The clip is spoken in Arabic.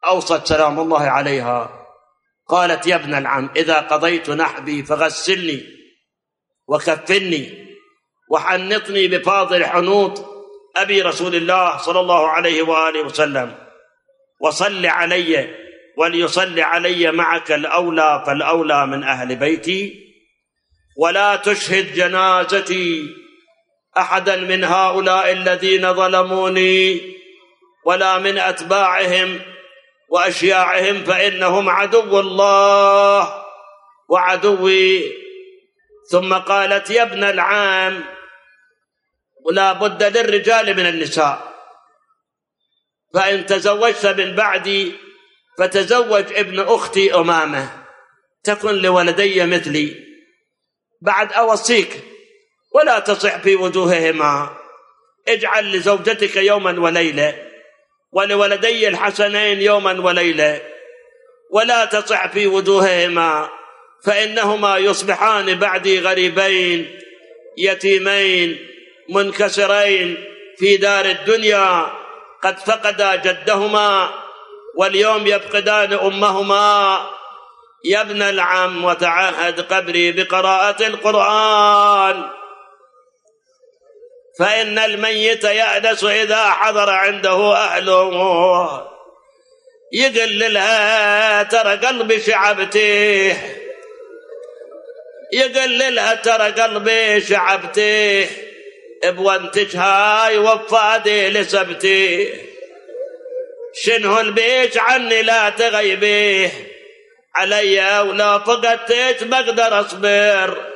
أوصت سلام الله عليها، قالت: يا ابن العم، إذا قضيت نحبي فغسلني وكفني وحنطني بفاضل حنوط أبي رسول الله صلى الله عليه وآله وسلم، وصل علي وليصلي علي معك الأولى فالأولى من أهل بيتي، ولا تشهد جنازتي أحدا من هؤلاء الذين ظلموني ولا من أتباعهم وأشياعهم، فإنهم عدو الله وعدوي. ثم قالت: يا ابن العام، ولا بد للرجال من النساء، فإن تزوجت من بعدي فتزوج ابن أختي أمامة تكن لولدي مثلي، بعد أوصيك ولا تصح في وجوههما، اجعل لزوجتك يوما وليلة ولولدي الحسنين يوما وليلة، ولا تصح في وجوههما، فإنهما يصبحان بعدي غريبين يتيمين منكسرين في دار الدنيا، قد فقدا جدهما واليوم يفقدان أمهما. يا ابن العم، وتعهد قبري بقراءة القرآن، فإن الميت يأنس إذا حضر عنده أهله. يقل لها: ترى قلبي شعبته، يقل لها: ترى قلبي شعبته، بوانتك هاي وفادي لسبتي، شنو البيت عني لا تغيبيه علي، ولا فقدتك بقدر أصبر،